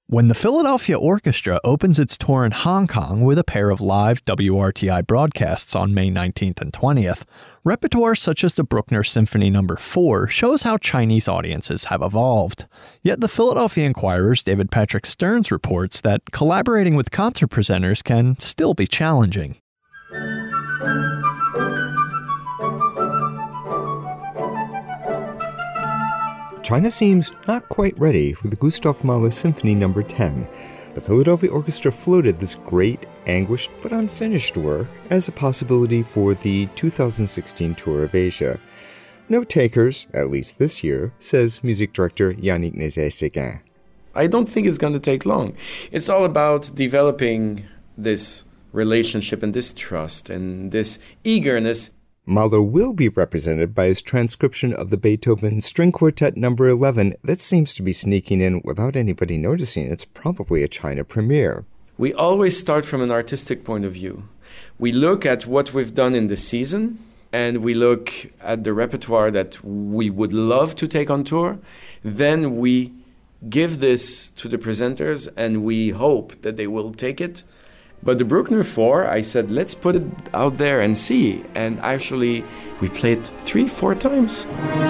When the Philadelphia Orchestra opens its tour in Hong Kong with a pair of live WRTI broadcasts on May 19th and 20th, repertoire such as the Bruckner Symphony No. 4 shows how Chinese audiences have evolved. Yet the Philadelphia Inquirer's David Patrick Stearns reports that collaborating with concert presenters can still be challenging. China seems not quite ready for the Gustav Mahler Symphony No. 10. The Philadelphia Orchestra floated this great, anguished but unfinished work as a possibility for the 2016 tour of Asia. No takers, at least this year, says music director Yannick Nézet-Séguin. I don't think it's going to take long. It's all about developing this relationship and this trust and this eagerness. Mahler will be represented by his transcription of the Beethoven String Quartet No. 11 that seems to be sneaking in without anybody noticing. It's probably a China premiere. We always start from an artistic point of view. We look at what we've done in the season, and we look at the repertoire that we would love to take on tour. Then we give this to the presenters, and we hope that they will take it. But the Bruckner 4, I said, let's put it out there and see. And actually, we played 3-4 times.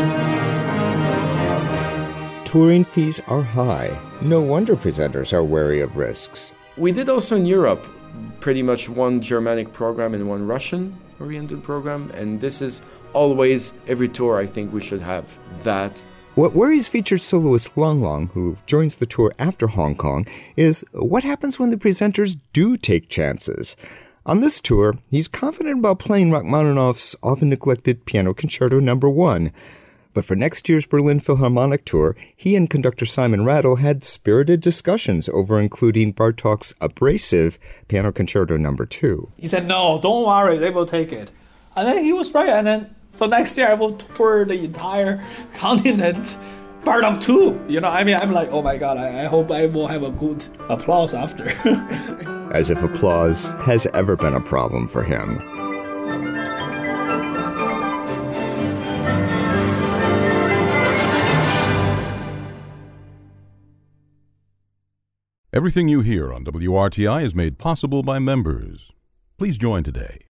Touring fees are high. No wonder presenters are wary of risks. We did also in Europe pretty much one Germanic program and one Russian-oriented program. And this is always, every tour, I think we should have that. What worries featured soloist Lang Lang, who joins the tour after Hong Kong, is what happens when the presenters do take chances. On this tour, he's confident about playing Rachmaninoff's often neglected Piano Concerto No. 1. But for next year's Berlin Philharmonic tour, he and conductor Simon Rattle had spirited discussions over including Bartók's abrasive Piano Concerto No. 2. He said, no, don't worry, they will take it. And then he was right, and then so next year I will tour the entire continent, Bartók 2. I'm like, oh my God, I hope I will have a good applause after. As if applause has ever been a problem for him. Everything you hear on WRTI is made possible by members. Please join today